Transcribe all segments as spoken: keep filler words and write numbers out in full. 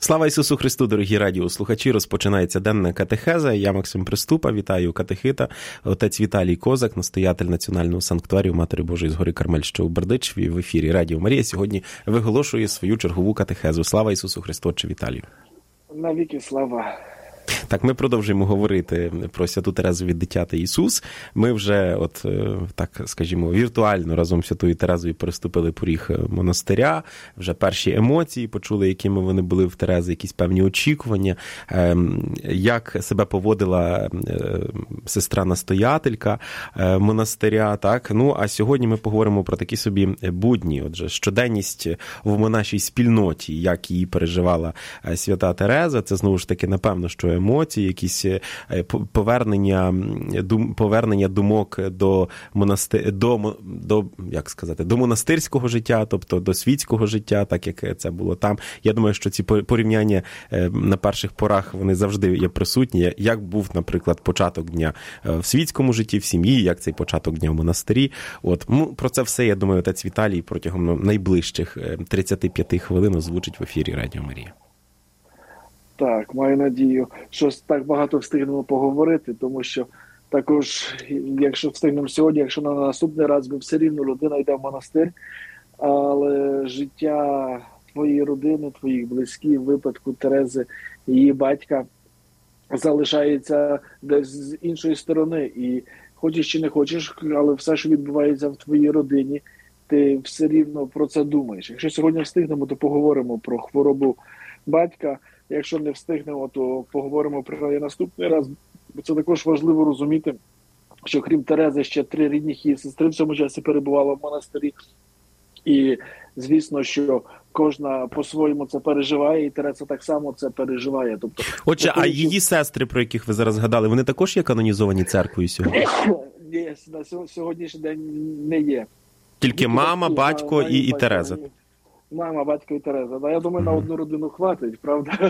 Слава Ісусу Христу, дорогі радіослухачі! Розпочинається денна катехеза. Я Максим Приступа, вітаю катехита, отець Віталій Козак, настоятель Національного санктуарію Матері Божої з гори Кармель, що у Бердичеві, в ефірі Радіо Марія. Сьогодні виголошує свою чергову катехезу. Слава Ісусу Христу, отче Віталію! Навіки слава! Так, ми продовжуємо говорити про Святу Терезу від Дитяти Ісус. Ми вже, от так скажімо, віртуально разом з Святою Терезою переступили поріг монастиря, вже перші емоції почули, якими вони були в Терези, якісь певні очікування, як себе поводила сестра-настоятелька монастиря, так? Ну, а сьогодні ми поговоримо про такі собі будні, отже, щоденність в монашій спільноті, як її переживала Свята Тереза. Це, знову ж таки, напевно, що емоції, якісь повернення, дум, повернення думок до монастир, до, до, як сказати, до монастирського життя, тобто до світського життя, так як це було там. Я думаю, що ці порівняння на перших порах, вони завжди є присутні. Як був, наприклад, початок дня в світському житті, в сім'ї, як цей початок дня в монастирі. От, ну, про це все, я думаю, отець Віталій протягом найближчих тридцять п'ять хвилин озвучить в ефірі Радіо Марія. Так, маю надію, що так багато встигнемо поговорити, тому що також, якщо встигнемо сьогодні, якщо на наступний раз, бо все рівно людина йде в монастир, але життя твоєї родини, твоїх близьких, в випадку Терези, її батька, залишається десь з іншої сторони. І хочеш чи не хочеш, але все, що відбувається в твоїй родині, ти все рівно про це думаєш. Якщо сьогодні встигнемо, то поговоримо про хворобу батька. Якщо не встигнемо, то поговоримо про неї наступний раз. Бо це також важливо розуміти, що крім Терези ще три рідних її сестри в цьому часі перебували в монастирі. І, звісно, що кожна по-своєму це переживає, і Тереза так само це переживає. Тобто, Отже, а її сестри, про яких ви зараз згадали, вони також є канонізовані церквою сьогодні? Ні, на сьогоднішній день не є. Тільки, Тільки мама, батько і, і Тереза? Мама, батько і Тереза. Я думаю, mm-hmm. на одну родину хватить, правда?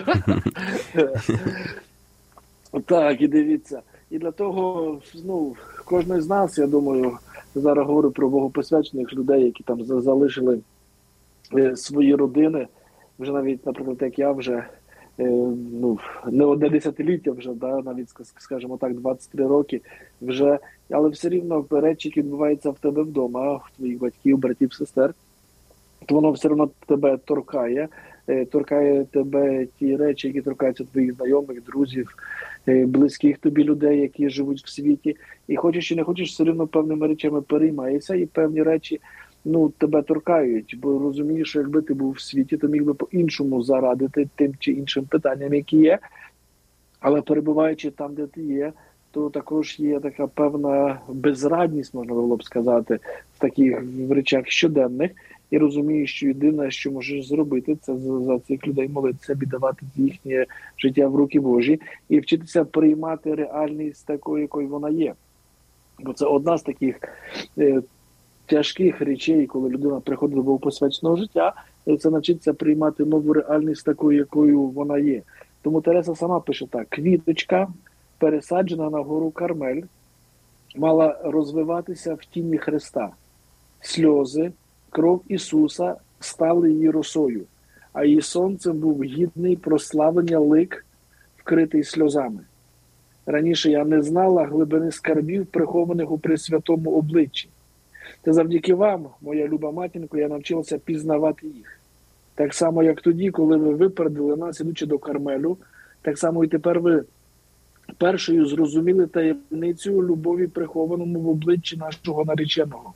Так, і дивіться. І для того, ну, кожен з нас, я думаю, зараз говорю про богопосвячених людей, які там залишили свої родини. Вже навіть, наприклад, як я вже, ну, не одне десятиліття вже, да, навіть, скажімо так, двадцять три роки вже, але все рівно речі, які відбуваються в тебе вдома, в твоїх батьків, братів, сестер, то воно все одно тебе торкає, торкає тебе ті речі, які торкаються твоїх знайомих, друзів, близьких тобі людей, які живуть в світі. І хочеш чи не хочеш, все одно певними речами переймаєшся, і певні речі, ну, тебе торкають. Бо розумієш, що якби ти був в світі, то міг би по-іншому зарадити тим чи іншим питанням, які є. Але перебуваючи там, де ти є, то також є така певна безрадність, можна було б сказати, в таких речах щоденних. І розумієш, що єдине, що можеш зробити, це за цих людей молитися, віддавати їхнє життя в руки Божі і вчитися приймати реальність такою, якою вона є. Бо це одна з таких е, тяжких речей, коли людина приходить до богопосвяченого життя, і це навчиться приймати нову реальність такою, якою вона є. Тому Тереза сама пише так: квіточка, пересаджена на гору Кармель, мала розвиватися в тіні Христа. Сльози, кров Ісуса стали її росою, а її сонцем був гідний прославлення лик, вкритий сльозами. Раніше я не знала глибини скарбів, прихованих у Пресвятому обличчі. Та завдяки вам, моя люба матінко, я навчилася пізнавати їх. Так само, як тоді, коли ви випередили нас, ідучи до Кармелю, так само і тепер ви першою зрозуміли таємницю любові, прихованому в обличчі нашого нареченого.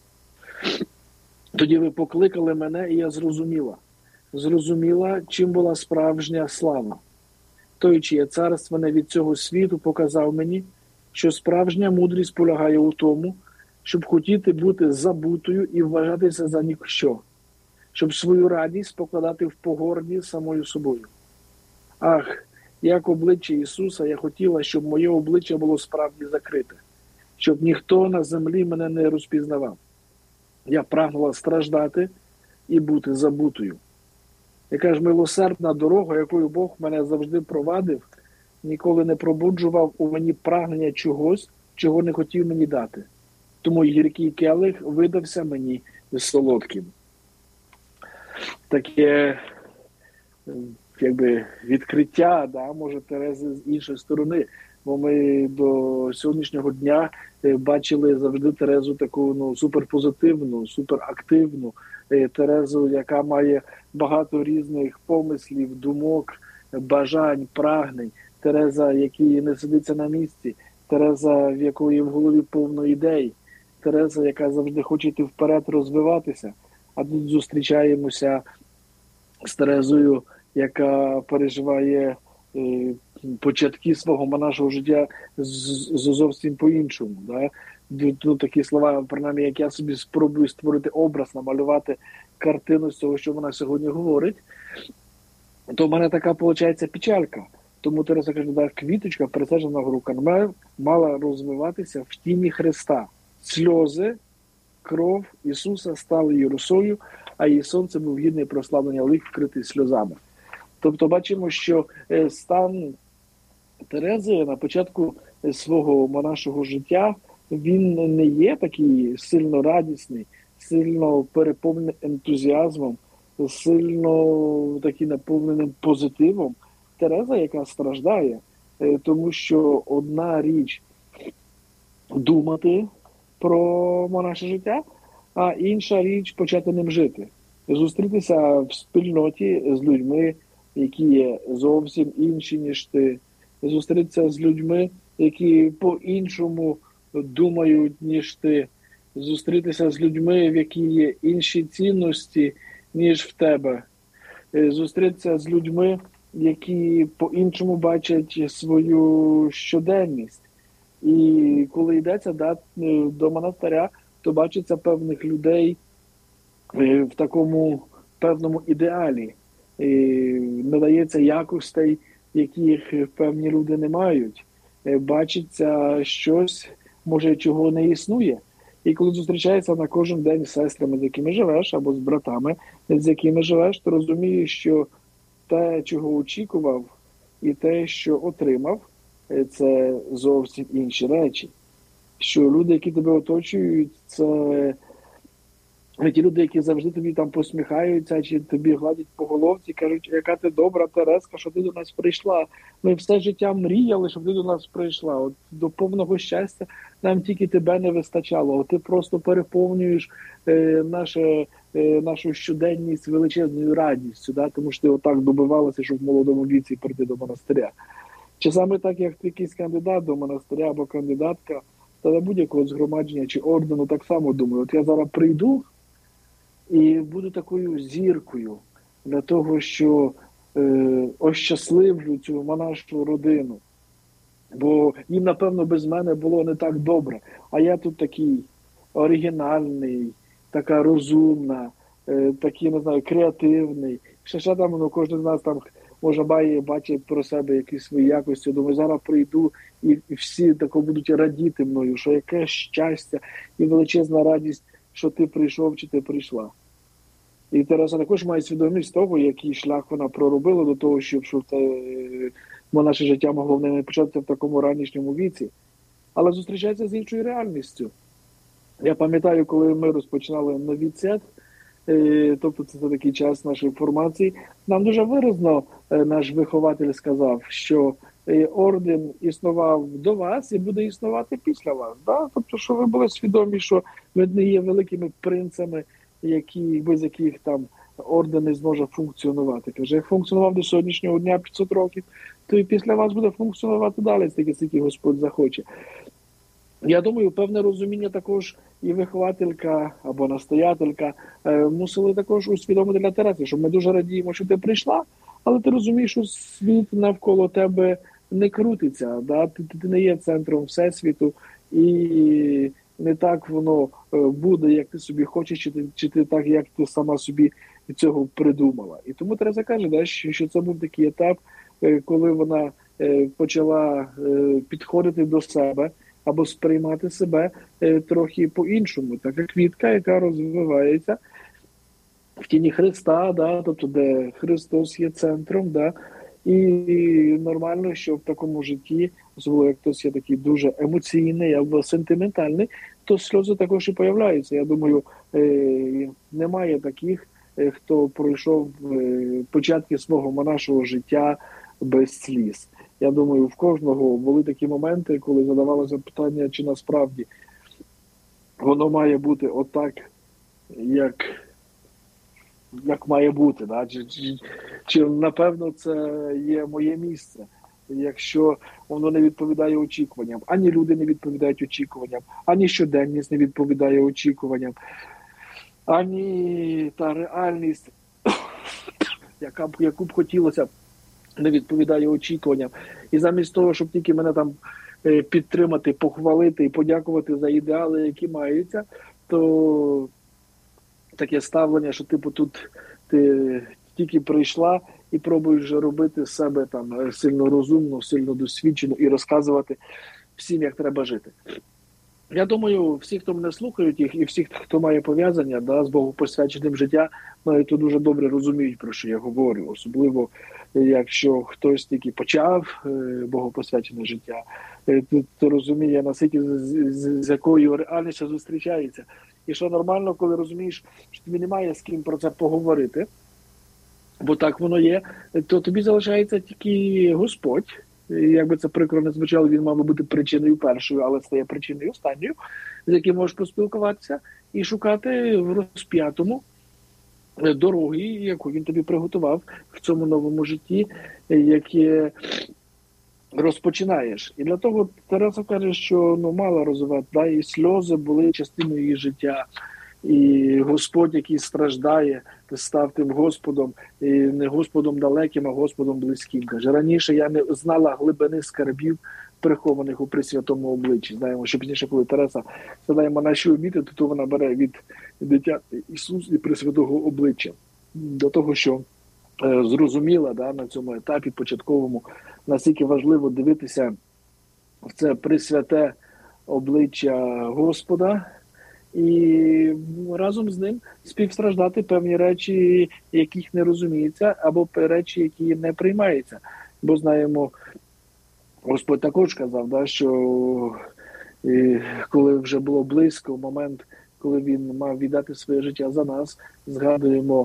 Тоді ви покликали мене, і я зрозуміла. Зрозуміла, чим була справжня слава. Той, чиє царство не від цього світу, показав мені, що справжня мудрість полягає у тому, щоб хотіти бути забутою і вважатися за ніщо, щоб свою радість покладати в погорді самою собою. Ах, як обличчя Ісуса, я хотіла, щоб моє обличчя було справді закрите, щоб ніхто на землі мене не розпізнавав. Я прагнула страждати і бути забутою. Яка ж милосердна дорога, якою Бог мене завжди провадив, ніколи не пробуджував у мені прагнення чогось, чого не хотів мені дати. Тому гіркий келих видався мені солодким. Таке якби відкриття, да, може, Терези з іншої сторони. Бо ми до сьогоднішнього дня бачили завжди Терезу таку ну, суперпозитивну, суперактивну, Терезу, яка має багато різних помислів, думок, бажань, прагнень. Тереза, який не сидиться на місці. Тереза, в якої в голові повно ідей. Тереза, яка завжди хоче йти вперед, розвиватися. А тут зустрічаємося з Терезою, яка переживає е, початки свого монашого життя з, з, зовсім по-іншому. Да? Ну, такі слова, принаймні, як я собі спробую створити образ, намалювати картину з того, що вона сьогодні говорить, то в мене така, виходить, печалька. Тому Тереза каже, да, квіточка, пересаджена в руках, мала розвиватися в тіні Христа. Сльози, кров Ісуса стали її росою, а її сонце був гідний прославлення лик, вкритий сльозами. Тобто бачимо, що стан Терези на початку свого монашого життя, він не є такий сильно радісний, сильно переповнений ентузіазмом, сильно такий наповненим позитивом. Тереза, яка страждає, тому що одна річ думати про монаше життя, а інша річ почати ним жити. Зустрітися в спільноті з людьми, які є зовсім інші, ніж ти. Зустрітися з людьми, які по-іншому думають, ніж ти. Зустрітися з людьми, в які є інші цінності, ніж в тебе. Зустрітися з людьми, які по-іншому бачать свою щоденність. І коли йдеться да, до монастиря, то бачиться певних людей в такому певному ідеалі. І надається якостей, яких певні люди не мають. Бачиться щось, може, чого не існує. І коли зустрічаєшся на кожен день з сестрами, з якими живеш, або з братами, з якими живеш, то розумієш, що те, чого очікував, і те, що отримав, це зовсім інші речі. Що люди, які тебе оточують, це ті люди, які завжди тобі там посміхаються, чи тобі гладять по головці, кажуть, яка ти добра, Терезка, що ти до нас прийшла. Ми все життя мріяли, щоб ти до нас прийшла. От до повного щастя нам тільки тебе не вистачало. От ти просто переповнюєш е, наше, е, нашу щоденність величезною радістю, да? Тому що ти отак добивалася, щоб в молодому віці прийти до монастиря. Чи саме так, як ти якийсь кандидат до монастиря або кандидатка, та до будь-якого згромадження чи ордену, так само думаю, от я зараз прийду і буду такою зіркою для того, що е, ощасливлю цю монашу родину. Бо їм, напевно, без мене було не так добре. А я тут такий оригінальний, така розумна, е, такий, не знаю, креативний. Ще ще там, ну, кожен з нас там може має бачить про себе якісь свої якості. Думаю, зараз прийду і, і всі тако будуть радіти мною, що яке щастя і величезна радість, що ти прийшов чи ти прийшла. І Тереза також має свідомість того, який шлях вона проробила до того, щоб, щоб те, наше життя могло в неї початися в такому ранішньому віці. Але зустрічається з іншою реальністю. Я пам'ятаю, коли ми розпочинали новіціат, тобто це такий час нашої формації, нам дуже виразно наш вихователь сказав, що орден існував до вас і буде існувати після вас. Да? Тобто, що ви були свідомі, що ви не є великими принцами, які, без яких там орден не зможе функціонувати. Каже, як функціонував до сьогоднішнього дня п'ятсот років, то і після вас буде функціонувати далі, стільки, стільки Господь захоче. Я думаю, певне розуміння також і вихователька або настоятелька е, мусили також усвідомити для Тереси, що ми дуже радіємо, що ти прийшла, але ти розумієш, що світ навколо тебе не крутиться, да? ти, ти не є центром всесвіту, і не так воно буде, як ти собі хочеш, чи ти, чи ти так, як ти сама собі цього придумала. І тому Тереза каже, да, що, що це був такий етап, коли вона почала підходити до себе, або сприймати себе трохи по-іншому. Така квітка, яка розвивається в тіні Христа, да, тобто де Христос є центром, да, і нормально, що в такому житті, особливо як хтось є такий дуже емоційний або сентиментальний, то сльози також і появляються. Я думаю, немає таких хто пройшов початки свого монашого життя без сліз. Я думаю, в кожного були такі моменти, коли задавалося питання, чи насправді воно має бути отак, як, як має бути. Да? Чи, чи, чи, напевно, це є моє місце, якщо воно не відповідає очікуванням. Ані люди не відповідають очікуванням, ані щоденність не відповідає очікуванням, ані та реальність, яка б, яку б хотілося, не відповідає очікуванням. І замість того, щоб тільки мене там підтримати, похвалити і подякувати за ідеали, які маються, то таке ставлення, що типу тут ти тільки прийшла і пробуєш робити з себе там сильно розумно, сильно досвідчено і розказувати всім, як треба жити. Я думаю, всі, хто мене слухають, і всі, хто має пов'язання, да, з богопосвяченим життя, то дуже добре розуміють, про що я говорю. Особливо, якщо хтось тільки почав богопосвячене життя, то розуміє, наскільки з, з, з якою реальністю зустрічається. І що нормально, коли розумієш, що тобі немає з ким про це поговорити, бо так воно є, то тобі залишається тільки Господь. Як би це прикро не звучало, він мав би бути причиною першою, але стає причиною останньою, з яким можеш поспілкуватися і шукати в розп'ятому дороги, яку він тобі приготував в цьому новому житті, яке розпочинаєш. І для того Тереса каже, що ну, мало розвивати, да, і сльози були частиною її життя. І Господь, який страждає, став тим Господом, і не Господом далеким, а Господом близьким. Каже, раніше я не знала глибини скарбів, прихованих у Пресвятому обличчі. Знаємо, що пізніше, коли Тереса задає монаші обіти, то вона бере від дитя Ісус і Пресвятого обличчя. До того, що е, зрозуміла, да, на цьому етапі початковому, наскільки важливо дивитися в це Пресвяте обличчя Господа, і разом з ним співстраждати певні речі, яких не розуміється, або речі, які не приймаються. Бо знаємо, Господь також казав, да, що і, коли вже було близько момент, коли він мав віддати своє життя за нас, згадуємо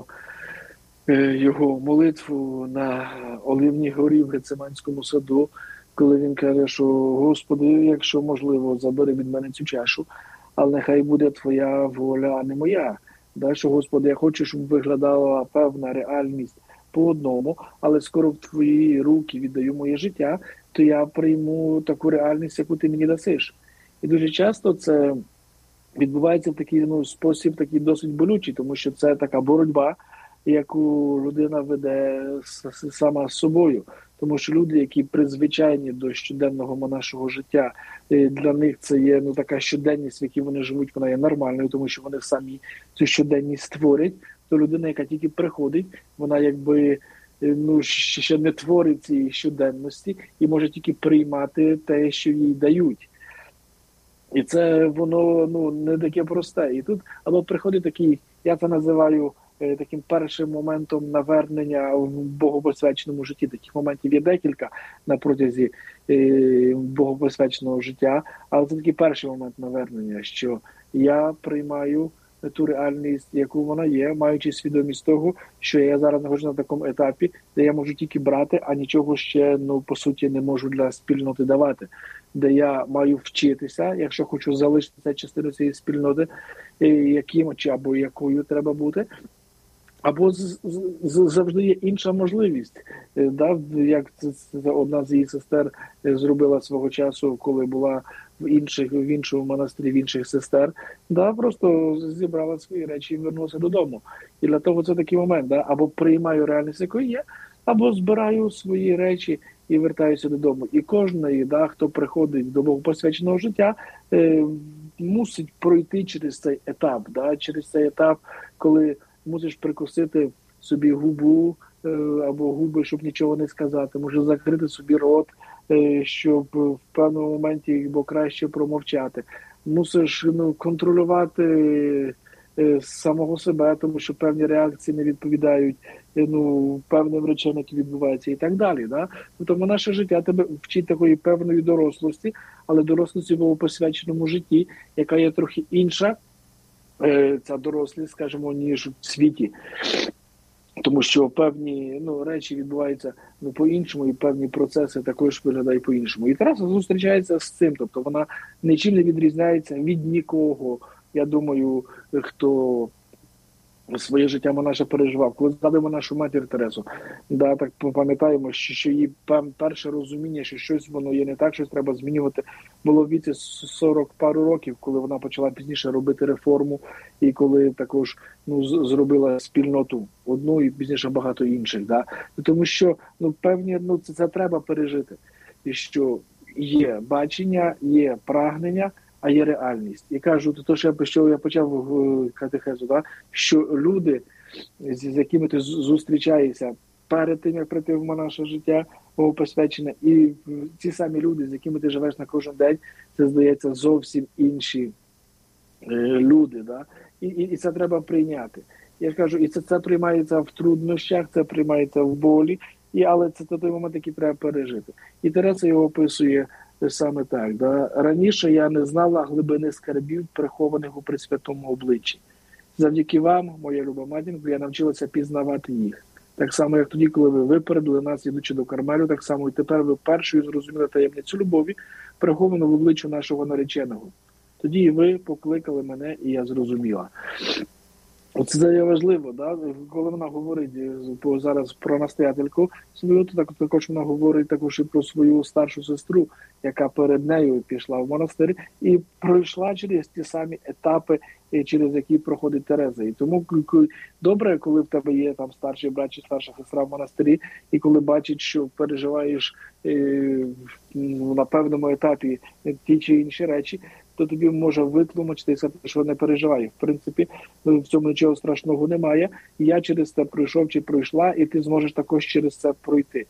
е, його молитву на Оливній горі в Гециманському саду, коли він каже, що Господи, якщо можливо, забери від мене цю чашу, але нехай буде твоя воля, а не моя. Далі, Господи, я хочу, щоб виглядала певна реальність по одному, але скоро в твої руки віддаю моє життя, то я прийму таку реальність, яку ти мені дасиш. І дуже часто це відбувається в такий ну, спосіб, такий досить болючий, тому що це така боротьба, яку людина веде сама з собою. Тому що люди, які призвичайні до щоденного монашого життя, для них це є ну, така щоденність, в якій вони живуть, вона є нормальною, тому що вони самі цю щоденність створять. То людина, яка тільки приходить, вона якби ну, ще не творить цієї щоденності і може тільки приймати те, що їй дають. І це воно ну, не таке просте. І тут або приходить такий, я це називаю, таким першим моментом навернення в богопосвяченому житті. Таких моментів є декілька на протязі е, богопосвяченого життя, але це такий перший момент навернення, що я приймаю ту реальність, яку вона є, маючи свідомість того, що я зараз знаходжусь на такому етапі, де я можу тільки брати, а нічого ще, ну, по суті, не можу для спільноти давати, де я маю вчитися, якщо хочу залишитися частиною цієї спільноти, яким чи або якою треба бути. Або з, з, завжди є інша можливість, да? Як це, це одна з її сестер зробила свого часу, коли була в інших в іншому монастирі, в інших сестер, да? Просто зібрала свої речі і вернулася додому. І для того це такий момент, да? Або приймаю реальність, якою є, або збираю свої речі і вертаюся додому. І кожен, да, хто приходить до богопосвяченого життя, е, мусить пройти через цей етап, да? Через цей етап, коли мусиш прикусити собі губу або губи, щоб нічого не сказати. Можеш закрити собі рот, щоб в певному моменті бо краще промовчати. Мусиш ну, контролювати самого себе, тому що певні реакції не відповідають ну, певним речам, які відбуваються і так далі. Да? Тому наше життя тебе вчить такої певної дорослості, але дорослості в посвяченому житті, яка є трохи інша, ця дорослість, скажімо, ніж в світі. Тому що певні ну, речі відбуваються ну, по-іншому, і певні процеси також виглядають по-іншому. І Тараса зустрічається з цим, тобто вона нічим не відрізняється від нікого. Я думаю, хто своє життя монаше переживав. Коли згадуємо нашу матір Тересу, да, так пам'ятаємо, що, що її перше розуміння, що щось воно є не так, щось треба змінювати, було в віці сорок пару років, коли вона почала пізніше робити реформу, і коли також ну, зробила спільноту одну і пізніше багато інших. Да. Тому що ну, певні, ну, це, це треба пережити. І що є бачення, є прагнення, а є реальність. І кажу, то, що я, що я почав в катехезу, да? Що люди, з, з якими ти зустрічаєшся перед тим, як прийти в монаше життя, посвячене, і ці самі люди, з якими ти живеш на кожен день, це, здається, зовсім інші е, люди. Да? І, і, і це треба прийняти. Я ж кажу, і це, це приймається в труднощах, це приймається в болі, і, але це той момент, який треба пережити. І Тереса його описує саме так. Да? Раніше я не знала глибини скарбів, прихованих у Пресвятому обличчі. Завдяки вам, моя люба матінко, я навчилася пізнавати їх. Так само, як тоді, коли ви випередили нас, ідучи до Кармелю, так само і тепер ви першою зрозуміли таємницю любові, приховану в обличчю нашого нареченого. Тоді і ви покликали мене, і я зрозуміла. Це є важливо, да? Коли вона говорить зараз про настоятельку свою, то так, також вона говорить також і про свою старшу сестру, яка перед нею пішла в монастир і пройшла через ті самі етапи, через які проходить Тереза. І тому добре, коли в тебе є там старший брат чи старша сестра в монастирі, і коли бачить, що переживаєш е, на певному етапі ті чи інші речі, то тобі може витлумачити і сказати, що не переживай. В принципі, в цьому нічого страшного немає. Я через це пройшов чи пройшла, і ти зможеш також через це пройти.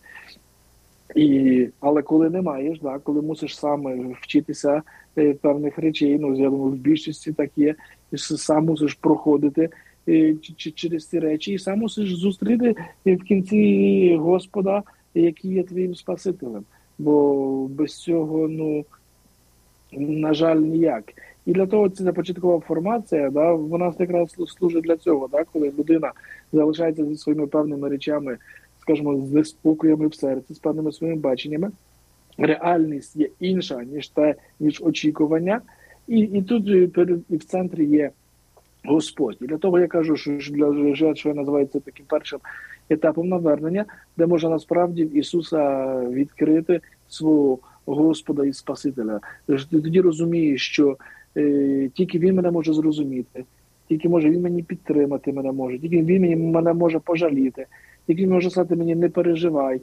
І, але коли не маєш, да, коли мусиш сам вчитися е, певних речей, ну, я думаю, в більшості так є, сам мусиш проходити е, ч- через ці речі, і сам мусиш зустріти в кінці Господа, який є твоїм Спасителем. Бо без цього, ну, на жаль, ніяк. І для того ця початкова формація, да, вона якраз служить для цього, да, коли людина залишається зі своїми певними речами, скажімо, з неспокоями в серці, з певними своїми баченнями. Реальність є інша, ніж те, ніж очікування. І, і тут і в центрі є Господь. І для того я кажу, що для жертв, що називається таким першим етапом навернення, де можна насправді в Ісуса відкрити свого Господа і Спасителя. Тоді розумієш, що е, тільки Він мене може зрозуміти, тільки може Він мені підтримати мене може, тільки Він мені, мене може пожаліти, тільки Він може сказати мені не переживай.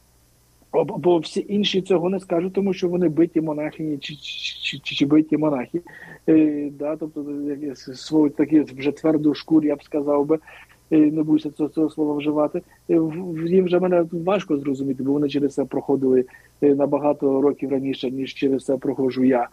Бо всі інші цього не скажуть, тому що вони биті монахині чи, чи, чи, чи биті монахи. Е, да, тобто свою такі вже тверду шкуру, я б сказав би, не буюся цього, цього слова вживати. Їм вже мене важко зрозуміти, бо вони через це проходили набагато років раніше, ніж через це проходжу я.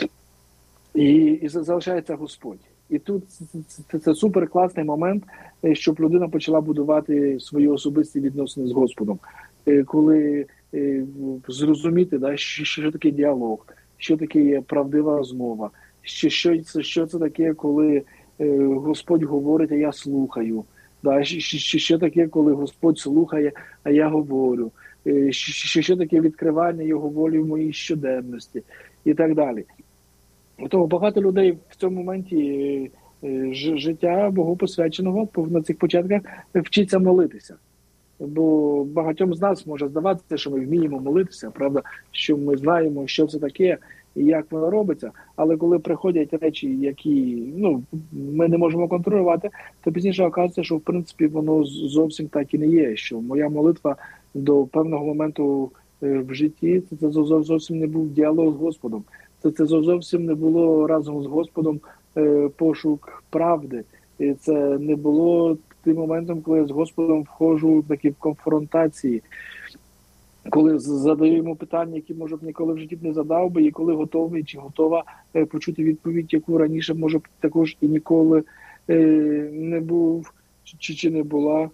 І, і залишається Господь. І тут це, це, це супер класний момент, щоб людина почала будувати свої особисті відносини з Господом. Коли зрозуміти, да, що, що таке діалог, що таке є правдива розмова, що, що, це, що це таке, коли Господь говорить, а я слухаю. Да, що, що таке, коли Господь слухає, а я говорю. Що, що таке відкривання Його волі в моїй щоденності і так далі. Тому багато людей в цьому моменті життя Богопосвяченого на цих початках вчиться молитися. Бо багатьом з нас може здаватися, що ми вміємо молитися, правда, що ми знаємо, що це таке і як воно робиться. Але коли приходять речі, які ну, ми не можемо контролювати, то пізніше оказується, що в принципі воно зовсім так і не є. Що моя молитва до певного моменту в житті – це зовсім не був діалог з Господом. Це, це зовсім не було разом з Господом пошук правди. І це не було тим моментом, коли я з Господом входжу в такі конфронтації, коли задаю йому питання, які, може б, ніколи в житті б не задав би, і коли готовий чи готова почути відповідь, яку раніше, може б, також і ніколи не був, чи, чи не була,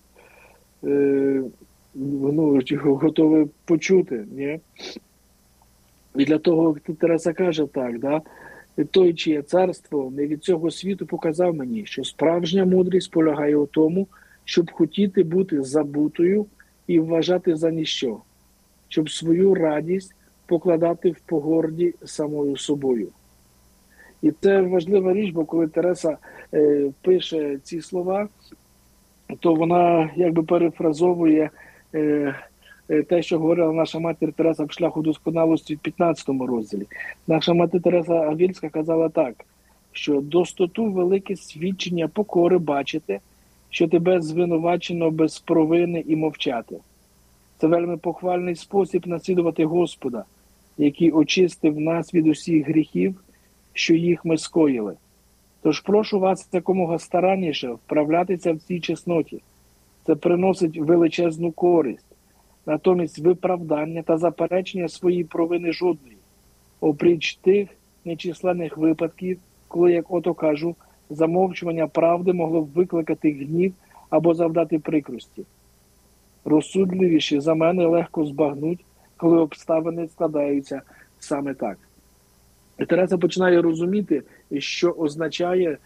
ну, чи готовий почути, ні? І для того, Тереса каже так, да? той, чиє царство не від цього світу, показав мені, що справжня мудрість полягає у тому, щоб хотіти бути забутою і вважати за ніщо, щоб свою радість покладати в погорді самою собою. І це важлива річ, бо коли Тереса е, пише ці слова, то вона якби перефразовує е, е, те, що говорила наша матір Тереса в шляху досконалості в п'ятнадцятому розділі. Наша мати Тереса Авільська казала так, що достоту велике свідчення покори бачити, що тебе звинувачено без провини і мовчати. Це вельми похвальний спосіб наслідувати Господа, який очистив нас від усіх гріхів, що їх ми скоїли. Тож прошу вас якомога старанніше вправлятися в цій чесноті. Це приносить величезну користь. Натомість виправдання та заперечення своєї провини жодної. Опріч тих нечисленних випадків, коли, як ото кажу, замовчування правди могло б викликати гнів або завдати прикрості. Розсудливіші за мене легко збагнуть, коли обставини складаються саме так. І Тереса починає розуміти, що означає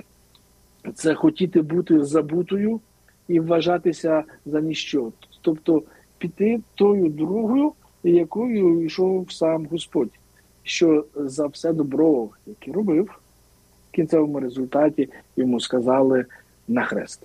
це хотіти бути забутою і вважатися за ніщо. Тобто піти тою дорогою, якою йшов сам Господь, що за все добро, яке робив, в кінцевому результаті йому сказали на хрест.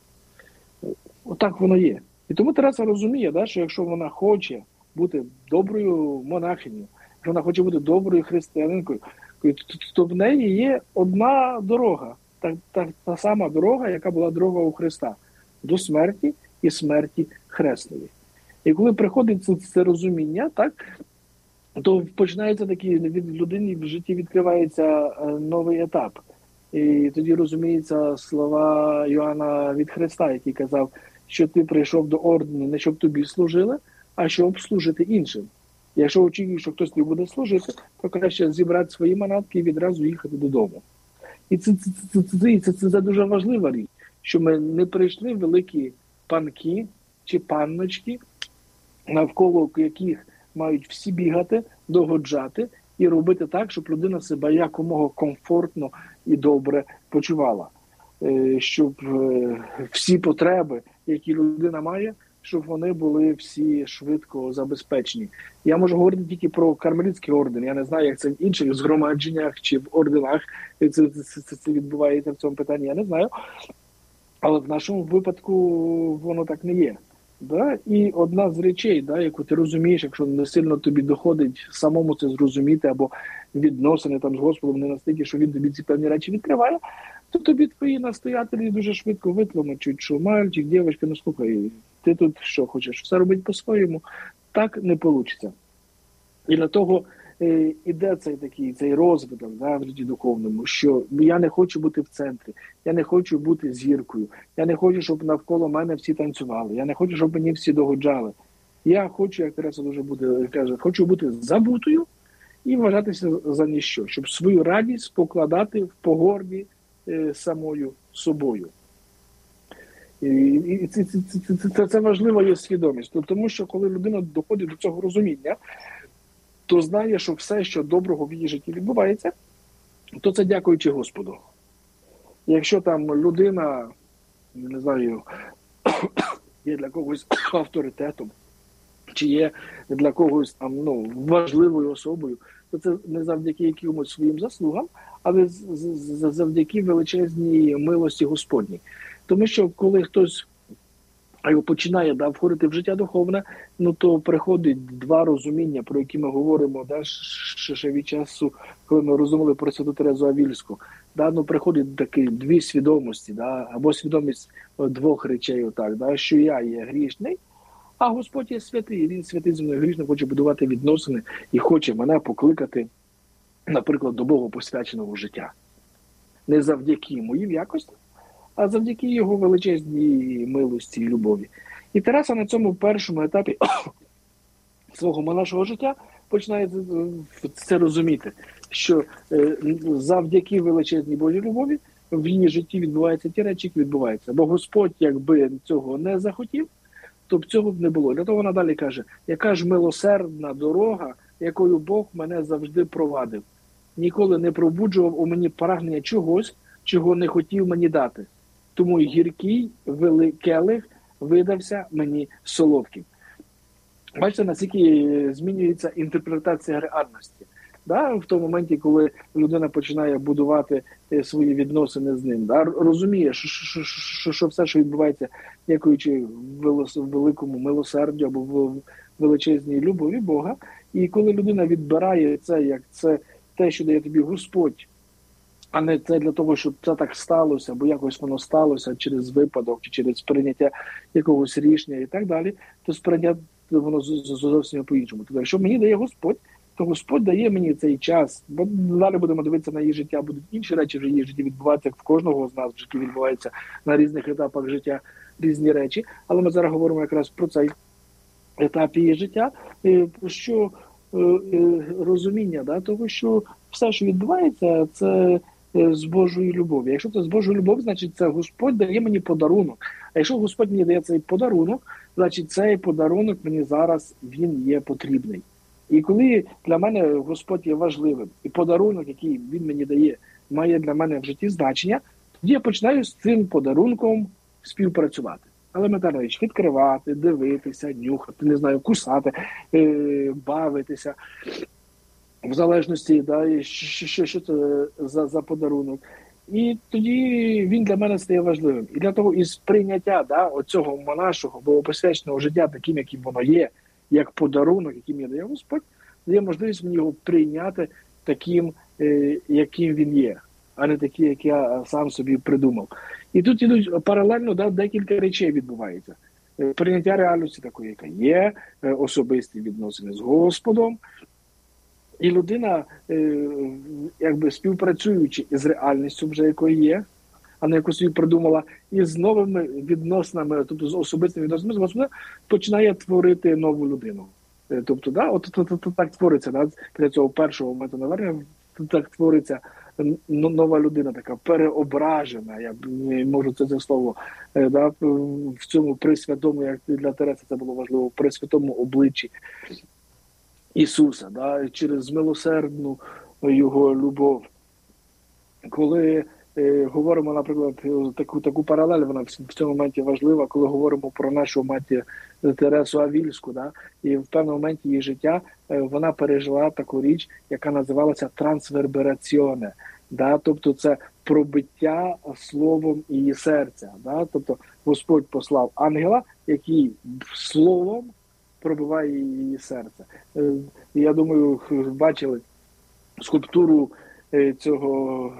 Отак воно є. І тому Тереса розуміє, да, що якщо вона хоче бути доброю монахинею, якщо вона хоче бути доброю християнинкою, то в неї є одна дорога, та, та, та сама дорога, яка була дорога у Христа, до смерті і смерті хресної. І коли приходить це, це розуміння, так, то починається такий, від людини в житті відкривається новий етап. І тоді розуміються слова Йоанна від Христа, який казав, що ти прийшов до ордену не щоб тобі служили, а щоб служити іншим. Якщо очікуєш, що хтось тобі буде служити, то краще зібрати свої манатки і відразу їхати додому. І це, це, це, це, це, це, це дуже важлива річ, що ми не прийшли великі панки чи панночки, навколо яких мають всі бігати, догоджати і робити так, щоб людина себе якомога комфортно і добре почувала. Щоб всі потреби, які людина має, щоб вони були всі швидко забезпечені. Я можу говорити тільки про кармелітський орден. Я не знаю, як це в інших згромадженнях чи в орденах це, це, це, це відбувається в цьому питанні, я не знаю. Але в нашому випадку воно так не є. Да? І одна з речей, да, яку ти розумієш, якщо не сильно тобі доходить самому це зрозуміти, або відносини там з Господом не настільки, що він тобі ці певні речі відкриває, то тобі твої настоятелі дуже швидко витлумачують, що мальчик, дівчинка, ну слухай, ти тут що хочеш, все робити по-своєму, так не вийде. І для того е, іде цей такий цей розвиток, да, в житті духовному, що я не хочу бути в центрі, я не хочу бути зіркою, я не хочу, щоб навколо мене всі танцювали, я не хочу, щоб мені всі догоджали. Я хочу, як Тереса дуже буде, каже, хочу бути забутою і вважатися за ніщо, щоб свою радість покладати в погорді е, самою собою. І, і це, це, це, це, це важлива є свідомість, тому що коли людина доходить до цього розуміння, то знає, що все, що доброго в її житті відбувається, то це дякуючи Господу. Якщо там людина, не знаю, є для когось авторитетом, чи є для когось там, ну, важливою особою, то це не завдяки якимось своїм заслугам, але завдяки величезній милості Господній. Тому що коли хтось починає да, входити в життя духовне, ну то приходить два розуміння, про які ми говоримо да, ще від часу, коли ми розуміли про Святу Терезу Авільську. Да, ну, приходить такі дві свідомості, да, або свідомість двох речей, отак, да, що я є грішний, а Господь є святий, і Він святий зі мною грішний, хоче будувати відносини і хоче мене покликати, наприклад, до Богу посвяченого життя. Не завдяки моїм якостям, а завдяки його величезній милості і любові. І Тереса на цьому першому етапі свого монашого життя починає це розуміти, що завдяки величезній Божій любові в її житті відбуваються ті речі, які відбуваються. Бо Господь, якби цього не захотів, то б цього б не було. Для того вона далі каже, яка ж милосердна дорога, якою Бог мене завжди провадив. ніколи не пробуджував у мені прагнення чогось, чого не хотів мені дати. Тому й гіркий келих видався мені солодким. Бачите, наскільки змінюється інтерпретація реальності. Да? В тому моменті, коли людина починає будувати свої відносини з ним, да? розуміє, що, що, що, що все, що відбувається, дякуючи великому милосердю або в величезній любові Бога, і коли людина відбирає це, як це те, що дає тобі Господь, а не це для того, щоб це так сталося, бо якось воно сталося через випадок, чи через прийняття якогось рішення і так далі, то сприйняття воно зовсім по-іншому. Тобто, якщо мені дає Господь, то Господь дає мені цей час, бо далі будемо дивитися на її життя, будуть інші речі в її житті відбуватися, як в кожного з нас в житті відбуваються на різних етапах життя різні речі, але ми зараз говоримо якраз про цей етап її життя, що розуміння, да, того, що все, що відбувається, це з Божої любові. Якщо це з Божої любові, значить це Господь дає мені подарунок. А якщо Господь мені дає цей подарунок, значить цей подарунок мені зараз він є потрібний. І коли для мене Господь є важливим, і подарунок, який він мені дає, має для мене в житті значення, тоді я починаю з цим подарунком співпрацювати. Елементарна річ, відкривати, дивитися, нюхати, не знаю, кусати, е- бавитися. В залежності, да, що, що, що це за, за подарунок. І тоді він для мене стає важливим. І для того, і сприйняття да, оцього нашого богопосвяченого життя таким, яким воно є, як подарунок, яким я дає Господь, дає можливість мені його прийняти таким, е, яким він є, а не такий, як я сам собі придумав. І тут ідуть паралельно да, декілька речей відбувається. Е, прийняття реальності такої, яка є, е, особисті відносини з Господом. І людина, е, якби співпрацюючи із реальністю, вже якою є, а не яку собі придумала, і з новими відносинами, тобто з особистими відносинами з Господом, починає творити нову людину. Е, тобто, да, от, от, от, от так твориться, да, після цього першого моменту навернення, так твориться нова людина, така переображена, я не можу це, це слово, е, да, в цьому присвятому, як для Тереси це було важливо, в присвятому обличчі Ісуса, да, через милосердну його любов. Коли е, говоримо, наприклад, таку таку паралель, вона в, в цьому моменті важлива, коли говоримо про нашу матір Тересу Авільську, да, і в певному моменті її життя е, вона пережила таку річ, яка називалася трансвербераціоне, да, тобто це пробиття словом її серця, да, тобто Господь послав ангела, який словом пробиває її серце. Я думаю, бачили скульптуру цього,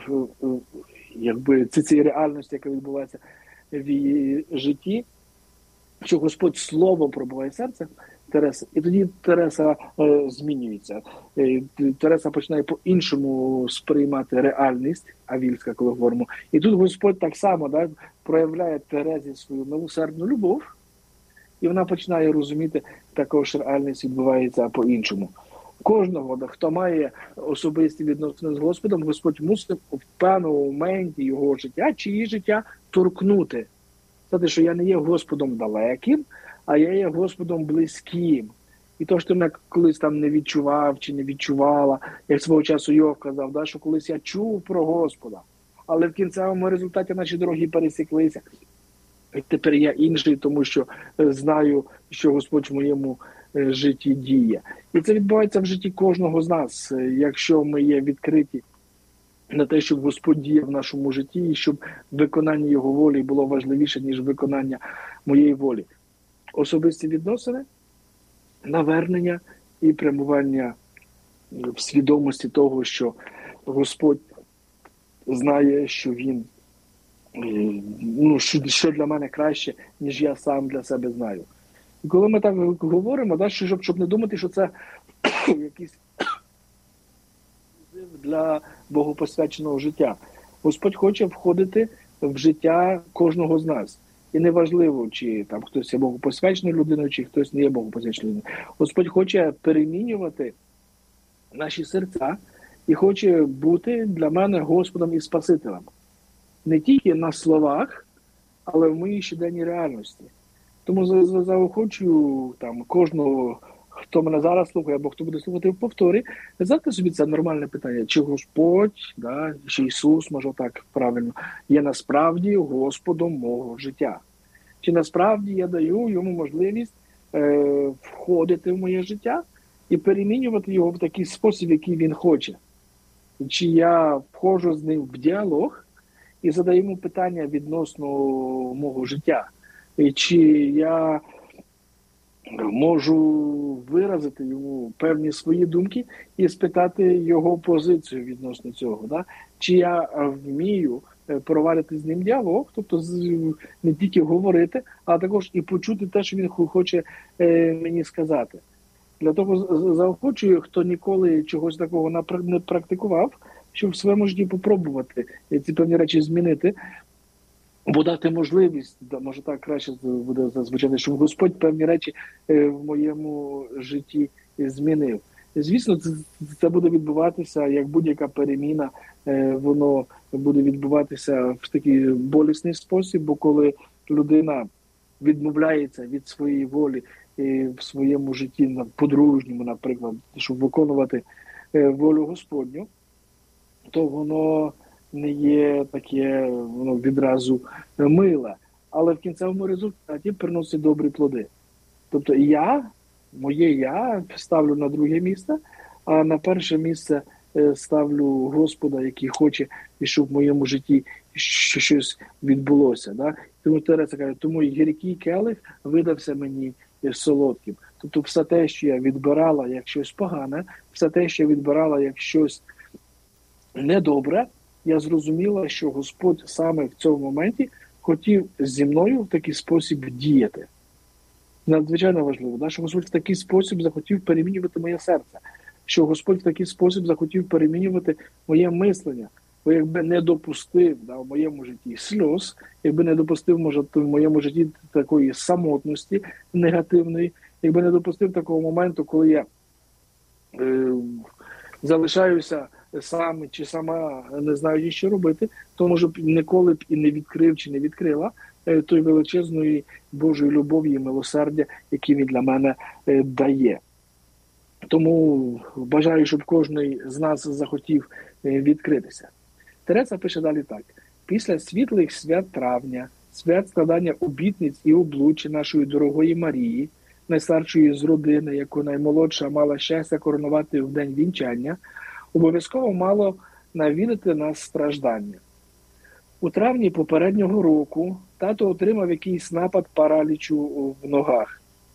якби, цієї реальності, яка відбувається в її житті, що Господь словом пробиває серце Тереси, і тоді Тереса е, змінюється. Е, Тереса починає по-іншому сприймати реальність, авільська, коли говоримо. І тут Господь так само да, проявляє Терезі свою милосердну любов, і вона починає розуміти, також реальність відбувається по-іншому. Кожного, хто має особисті відносини з Господом, Господь мусить в певному моменті його життя чи її життя торкнути. Сказати, що я не є Господом далеким, а я є Господом близьким. І то, що ти мене колись там не відчував чи не відчувала, як свого часу Йов казав, да, що колись я чув про Господа, але в кінцевому результаті наші дороги пересіклися. І тепер я інший, тому що знаю, що Господь в моєму житті діє. І це відбувається в житті кожного з нас, якщо ми є відкриті на те, щоб Господь діяв в нашому житті, і щоб виконання Його волі було важливіше, ніж виконання моєї волі. Особисті відносини, навернення і прямування в свідомості того, що Господь знає, що Він ну, що для мене краще, ніж я сам для себе знаю. І коли ми так говоримо, да, щоб, щоб не думати, що це якийсь для богопосвяченого життя. Господь хоче входити в життя кожного з нас. І неважливо, чи там хтось є богопосвяченою людиною, чи хтось не є богопосвяченою людиною. Господь хоче перемінювати наші серця і хоче бути для мене Господом і Спасителем. Не тільки на словах, але в моїй щоденній реальності. Тому заохочую там кожного, хто мене зараз слухає, або хто буде слухати в повторі, задайте собі це нормальне питання. Чи Господь, да, чи Ісус, може так правильно, є насправді Господом мого життя? Чи насправді я даю йому можливість е, входити в моє життя і перемінювати його в такий спосіб, який він хоче? Чи я входжу з ним в діалог і задаю йому питання відносно мого життя? І чи я можу виразити йому певні свої думки і спитати його позицію відносно цього? Да? Чи я вмію провадити з ним діалог, тобто не тільки говорити, а також і почути те, що він хоче мені сказати. Для того заохочую, хто ніколи чогось такого не практикував, щоб в своєму житті попробувати ці певні речі змінити, бо дати можливість, може так краще буде зазвичати, щоб Господь певні речі в моєму житті змінив. Звісно, це, це буде відбуватися, як будь-яка переміна, воно буде відбуватися в такий болісний спосіб, бо коли людина відмовляється від своєї волі в своєму житті, подружньому, наприклад, щоб виконувати волю Господню, то воно не є таке, воно відразу миле, але в кінцевому результаті приносить добрі плоди. Тобто я, моє я ставлю на друге місце, а на перше місце ставлю Господа, який хоче, щоб в моєму житті щось відбулося. Да? Тому Тереза каже, тому і гіркий келих видався мені солодким. Тобто все те, що я відбирала як щось погане, все те, що я відбирала як щось недобре, я зрозуміла, що Господь саме в цьому моменті хотів зі мною в такий спосіб діяти. Надзвичайно важливо, да? Що Господь в такий спосіб захотів перемінювати моє серце, що Господь в такий спосіб захотів перемінювати моє мислення, бо якби не допустив, да, в моєму житті сльоз, якби не допустив, може, в моєму житті такої самотності негативної, якби не допустив такого моменту, коли я е, залишаюся сам чи сама не знаю, що робити, то, може, б ніколи б і не відкрив чи не відкрила е, той величезної Божої любові і милосердя, який він для мене е, дає. Тому бажаю, щоб кожен з нас захотів відкритися. Тереза пише далі так. Після світлих свят травня, свят складання обітниць і облуччя нашої дорогої Марії, найстаршої з родини, яку наймолодша мала щастя коронувати в день вінчання, обов'язково мало навідати нас страждання. У травні попереднього року тато отримав якийсь напад паралічу в ногах.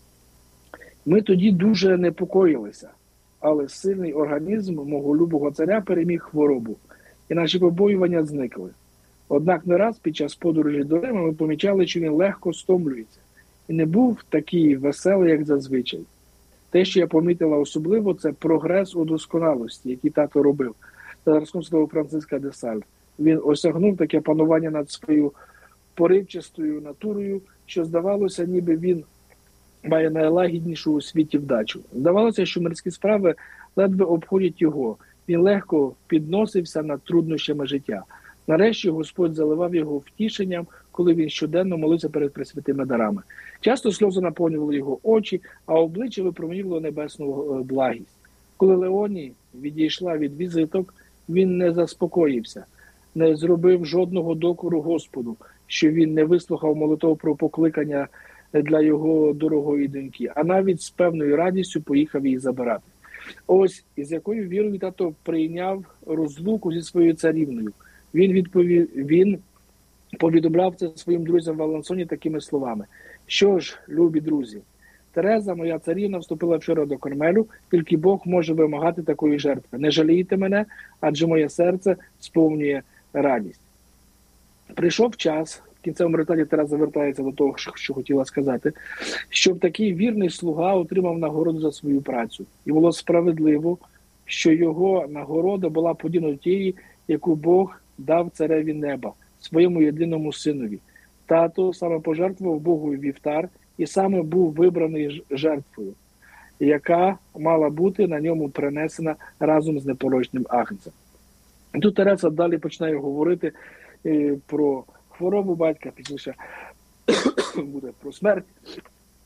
Ми тоді дуже непокоїлися, але сильний організм мого любого царя переміг хворобу, і наші побоювання зникли. Однак не раз під час подорожі до Рима ми помічали, що він легко стомлюється, і не був такий веселий, як зазвичай. Те, що я помітила особливо, це прогрес у досконалості, який тато робив. За зразком святого Франциска де Саль. Він осягнув таке панування над своєю поривчастою натурою, що здавалося, ніби він має найлагіднішу у світі вдачу. Здавалося, що мирські справи ледве обходять його. Він легко підносився над труднощами життя. Нарешті Господь заливав його втішенням, коли він щоденно молився перед пресвятими дарами. Часто сльози наповнювали його очі, а обличчя випромінювало небесну благість. Коли Леоній відійшла від візиток, він не заспокоївся, не зробив жодного докору Господу, що він не вислухав молитов про покликання для його дорогої доньки, а навіть з певною радістю поїхав її забирати. Ось із якою вірою тато прийняв розлуку зі своєю царівною. Він відповів, він повідомляв це своїм друзям в Алансоні такими словами. Що ж, любі друзі, Тереза, моя царівна, вступила вчора до Кармелю, тільки Бог може вимагати такої жертви. Не жалійте мене, адже моє серце сповнює радість. Прийшов час, в кінцевому результаті Тереза звертається до того, що хотіла сказати, щоб такий вірний слуга отримав нагороду за свою працю. І було справедливо, що його нагорода була подібна до тієї, яку Бог дав цареві неба, своєму єдиному синові. Тато саме пожертвував Богу вівтар і саме був вибраний жертвою, яка мала бути на ньому принесена разом з непорочним агнцем. Тут Тереза далі починає говорити е, про хворобу батька, пізніше буде про смерть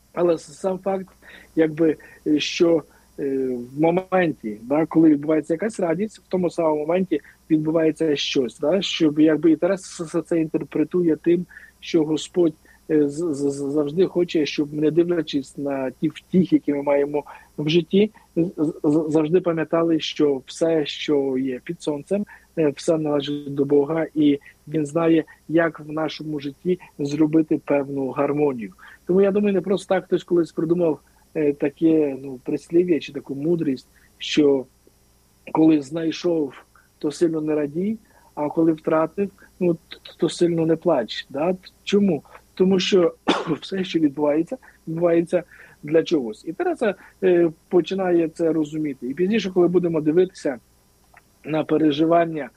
Але сам факт, якби, що в моменті, да, коли відбувається якась радість, в тому самому моменті відбувається щось, да, щоб якби і Тереса це інтерпретує тим, що Господь завжди хоче, щоб, не дивлячись на ті втіхи, які ми маємо в житті, завжди пам'ятали, що все, що є під сонцем, все належить до Бога, і Він знає, як в нашому житті зробити певну гармонію. Тому я думаю, не просто так хтось колись придумав таке, ну, прислів'я чи таку мудрість, що коли знайшов, то сильно не радій, а коли втратив, ну, то сильно не плач. Да? Чому? Тому що все, що відбувається, відбувається для чогось. І Тереса е, починає це розуміти. І пізніше, коли будемо дивитися на переживання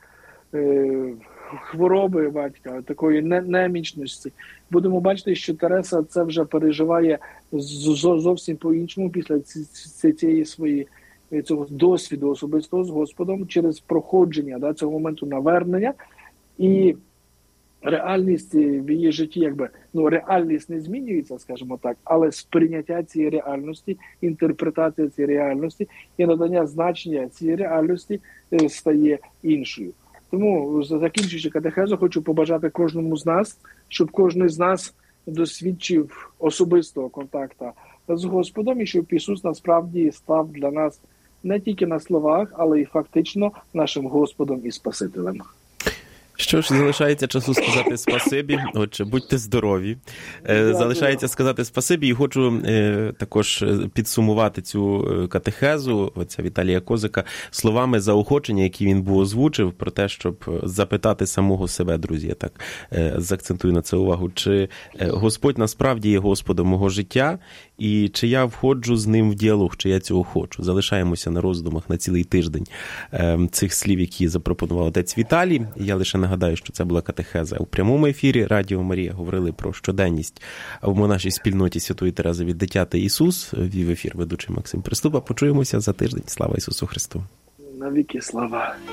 е, хвороби батька, такої немічності, будемо бачити, що Тереса це вже переживає зовсім по-іншому після цієї своєї цього досвіду особистого з Господом, через проходження, да, цього моменту навернення. І реальність в її житті, якби, ну, реальність не змінюється, скажімо так, але сприйняття цієї реальності, інтерпретація цієї реальності і надання значення цієї реальності стає іншою. Тому, закінчуючи катехезу, хочу побажати кожному з нас, щоб кожен з нас досвідчив особистого контакту з Господом, і щоб Ісус насправді став для нас не тільки на словах, але й фактично нашим Господом і Спасителем. Що ж, залишається часу сказати спасибі. Отже, будьте здорові. Дякую. Залишається сказати спасибі. І хочу е, також підсумувати цю катехезу отця Віталія Козика словами заохочення, які він був озвучив, про те, щоб запитати самого себе, друзі, я так е, заакцентую на це увагу, чи Господь насправді є Господом мого життя, і чи я входжу з ним в діалог, чи я цього хочу. Залишаємося на роздумах на цілий тиждень е, цих слів, які запропонував отець Віталій. Я лише нагадаю, що це була катехеза у прямому ефірі Радіо Марія. Говорили про щоденність в нашій спільноті Святої Терези від Дитя та Ісус. Вів ефір ведучий Максим Приступа. Почуємося за тиждень. Слава Ісусу Христу! Навіки слава!